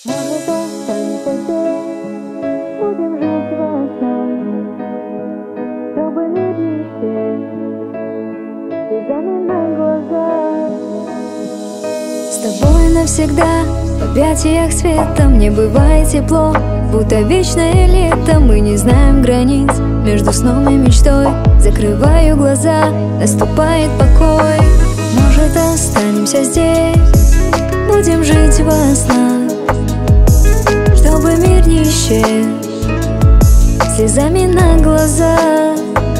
Может, останемся здесь, будем жить во снах, чтобы мир не исчез слезами на глазах. С тобой навсегда в объятиях света мне бывает тепло, будто вечное лето. Мы не знаем границ между сном и мечтой. Закрываю глаза, наступает покой. Может, останемся здесь, будем жить во снах, чтобы мир не исчез слезами на глазах.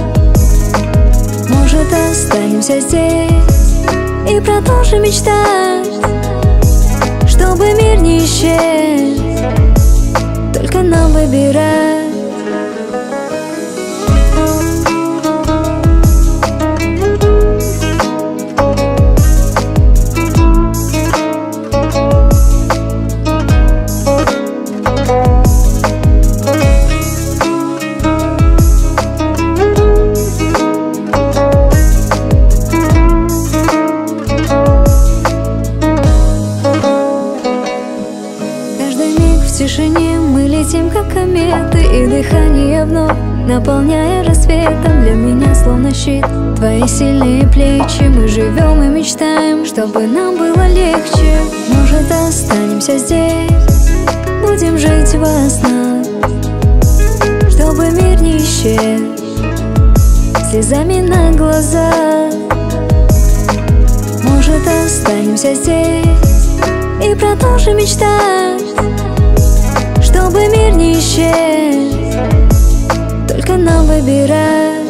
Может, останемся здесь и продолжим мечтать, чтобы мир не исчез, только нам выбирать. В тишине мы летим, как кометы, и дыхание вновь наполняя рассветом. Для меня словно щит твои сильные плечи. Мы живем и мечтаем, чтобы нам было легче. Может, останемся здесь, будем жить во снах, чтобы мир не исчез слезами на глазах. Может, останемся здесь и продолжим мечтать, чтобы мир не исчез, только нам выбирать.